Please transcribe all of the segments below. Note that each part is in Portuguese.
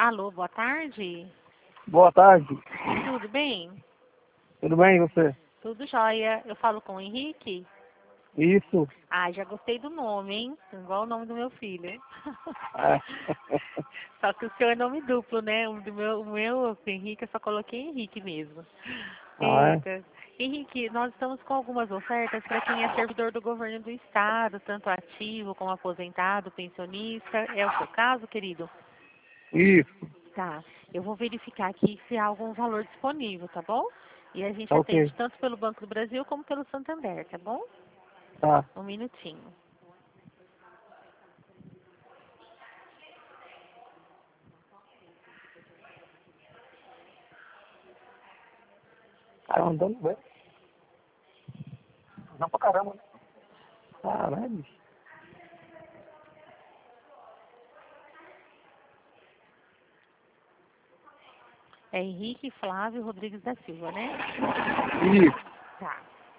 Alô, boa tarde. Boa tarde. Tudo bem? Tudo bem, e você? Tudo jóia. Eu falo com o Henrique? Isso. Ah, já gostei do nome, hein? Igual o nome do meu filho. É. Só que o seu é nome duplo, né? O meu Henrique, eu só coloquei Henrique mesmo. Ah, Eita. Henrique, nós estamos com algumas ofertas para quem é servidor do governo do estado, tanto ativo como aposentado, pensionista. É o seu caso, querido? Isso. Tá. Eu vou verificar aqui se há algum valor disponível, tá bom? E a gente Tá ok. atende tanto pelo Banco do Brasil como pelo Santander, tá bom? Tá. Um minutinho. Cara, andando bem. Não pra caramba, né? Caralho, bicho. É Henrique Flávio Rodrigues da Silva, né? Isso. Tá.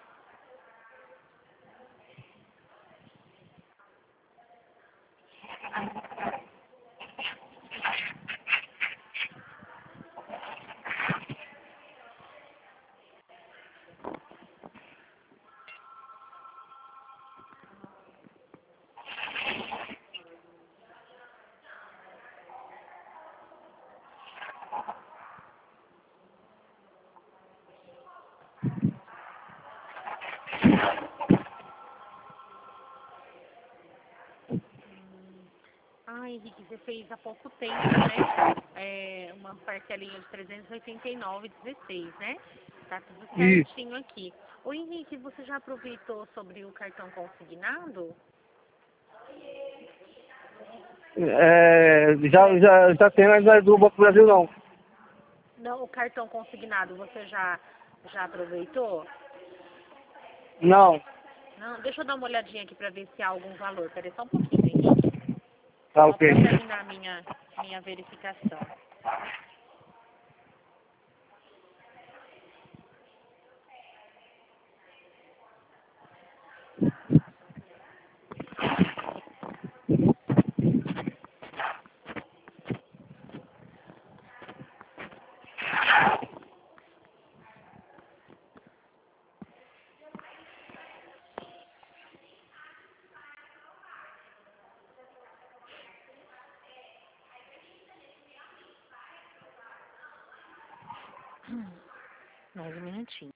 Ah, Henrique, você fez há pouco tempo, né? Uma parcelinha de 389,16, né? Tá tudo Isso. certinho aqui. Ô, Henrique, você já aproveitou sobre o cartão consignado? Já tem, mas não é do Banco do Brasil, não. Não, o cartão consignado você já aproveitou? Não. Não, deixa eu dar uma olhadinha aqui para ver se há algum valor. Peraí só um pouquinho, Henrique. Tá Só ok. para terminar minha verificação. Mais um minutinho.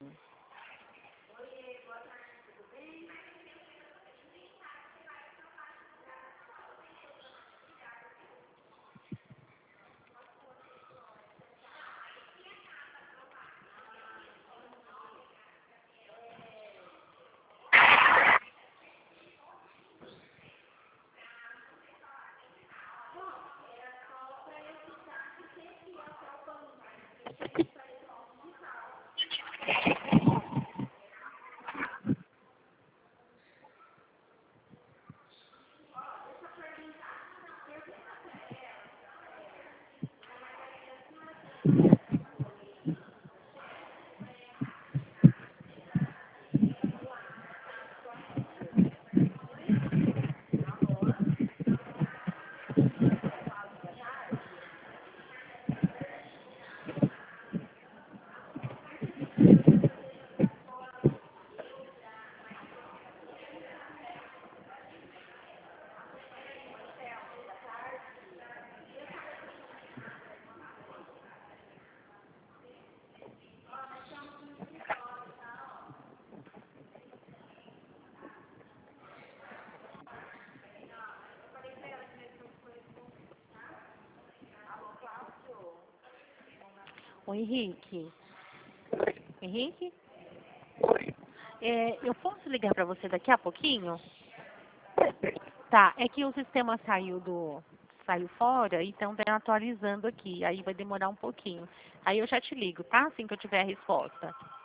Ô, Henrique. Henrique? Eu posso ligar para você daqui a pouquinho? Tá, é que o sistema saiu fora, então vem atualizando aqui. Aí vai demorar um pouquinho. Aí eu já te ligo, tá? Assim que eu tiver a resposta.